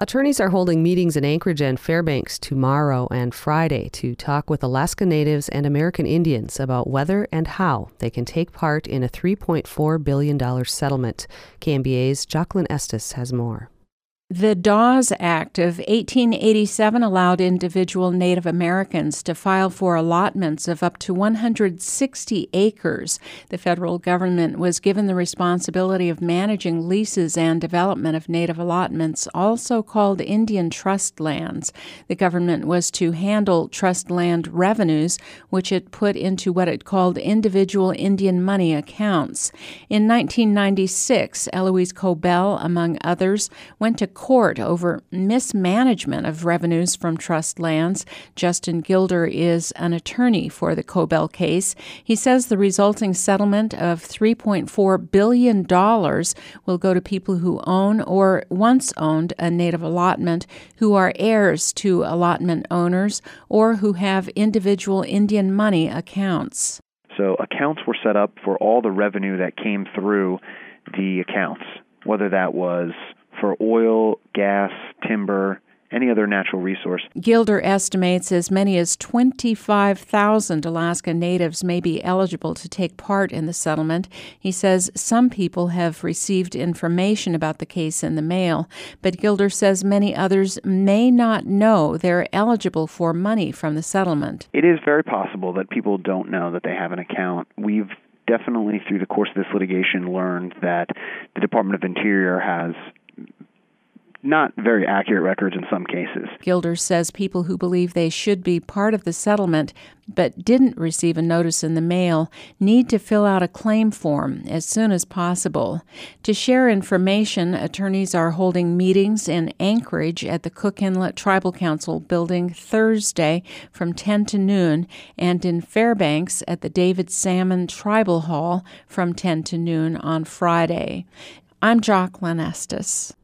Attorneys are holding meetings in Anchorage and Fairbanks tomorrow and Friday to talk with Alaska Natives and American Indians about whether and how they can take part in a $3.4 billion settlement. KMBA's Jocelyn Estes has more. The Dawes Act of 1887 allowed individual Native Americans to file for allotments of up to 160 acres. The federal government was given the responsibility of managing leases and development of Native allotments, also called Indian trust lands. The government was to handle trust land revenues, which it put into what it called individual Indian money accounts. In 1996, Eloise Cobell, among others, went to court over mismanagement of revenues from trust lands. Justin Gilder is an attorney for the Cobell case. He says the resulting settlement of $3.4 billion will go to people who own or once owned a Native allotment, who are heirs to allotment owners, or who have individual Indian money accounts. So accounts were set up for all the revenue that came through the accounts, whether that was for oil, gas, timber, any other natural resource. Gilder estimates as many as 25,000 Alaska Natives may be eligible to take part in the settlement. He says some people have received information about the case in the mail, but Gilder says many others may not know they're eligible for money from the settlement. It is very possible that people don't know that they have an account. We've definitely, through the course of this litigation, learned that the Department of Interior has not very accurate records in some cases. Gilder says people who believe they should be part of the settlement but didn't receive a notice in the mail need to fill out a claim form as soon as possible. To share information, attorneys are holding meetings in Anchorage at the Cook Inlet Tribal Council building Thursday from 10 to noon and in Fairbanks at the David Salmon Tribal Hall from 10 to noon on Friday. I'm Jocelyn Estes.